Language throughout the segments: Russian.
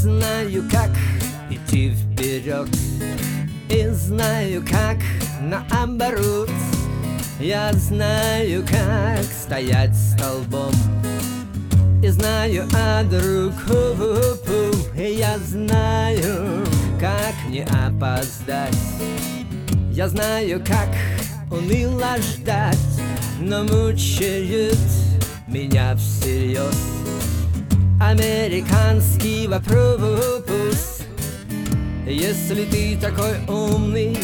знаю, как идти вперед, и знаю, как наоборот. Я знаю, как стоять столбом, и знаю о другом. Я знаю, как не опоздать. Я знаю, как уныло ждать, но мучает меня всерьез американский вопрос. Если ты такой умный,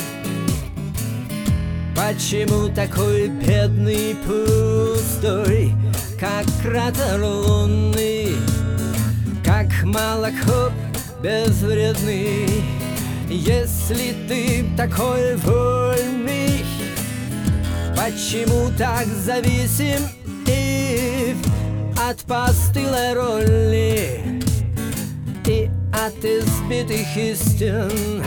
почему такой бедный, пустой, как кратер лунный, как молоко безвредный? Если ты такой вольный, почему так зависим и от постылой роли и от избитых истин?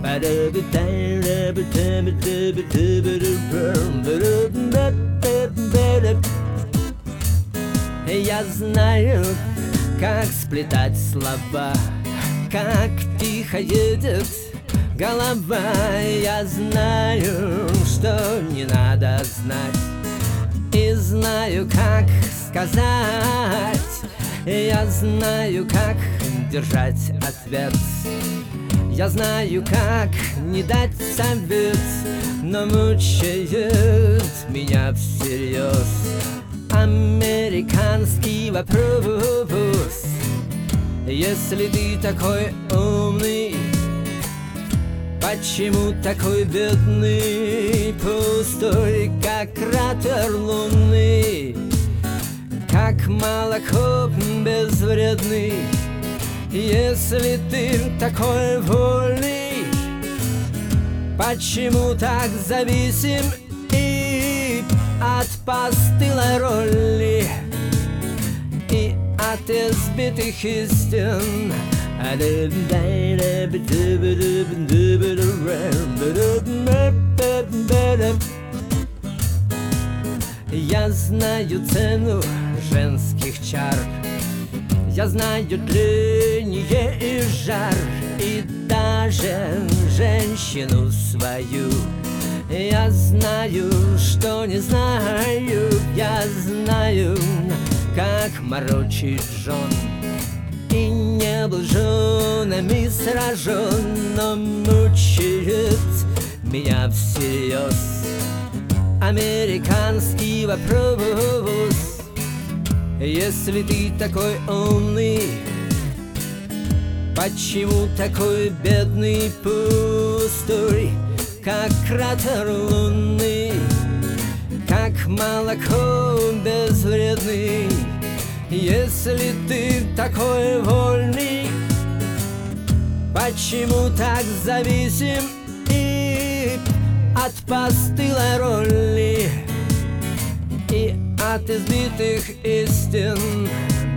Я знаю, как сплетать слова, как тихо едет голова. Я знаю, что не надо знать, и знаю, как сказать. Я знаю, как держать ответ. Я знаю, как не дать совет, но мучает меня всерьез американский вопрос. Если ты такой умный, почему такой бедный, пустой, как кратер лунный, как молоко безвредный? Если ты такой вольный, почему так зависим и от постылой роли и от избитых истин? Я знаю цену женских чар, я знаю тление и жар, и даже женщину свою. Я знаю, что не знаю, я знаю, как морочить жен, и не был женами сражен, но мучает меня всерьез американский вопрос. Если ты такой умный, почему такой бедный, пустой, как кратер лунный, как молоко безвредный? Если ты такой вольный, почему так зависим и от постылой роли и от избитых истин?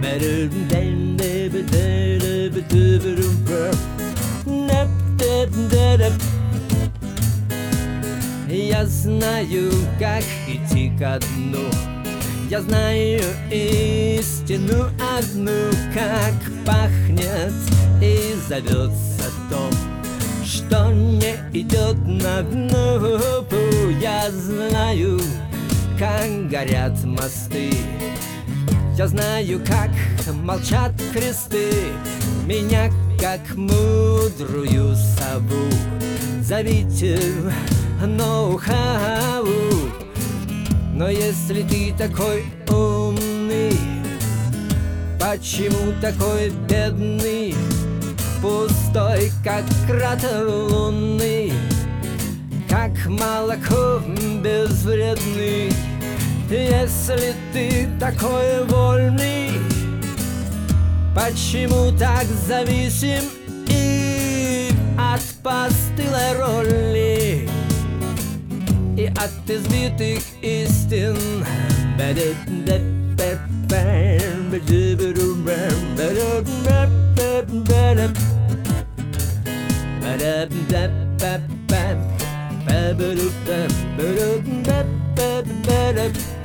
Я знаю, как идти ко дну, я знаю истину одну, как пахнет и зовется то, что не идет на дно. Я знаю, как горят мосты, я знаю, как молчат кресты. Меня, как мудрую сову, зовите ноу-хау. Но если ты такой умный, почему такой бедный, пустой, как кратер лунный, как молоко безвредный? Если ты такой вольный, почему так зависим и от постылой роли и от избитых истин? Ba-da-ba-ba-ba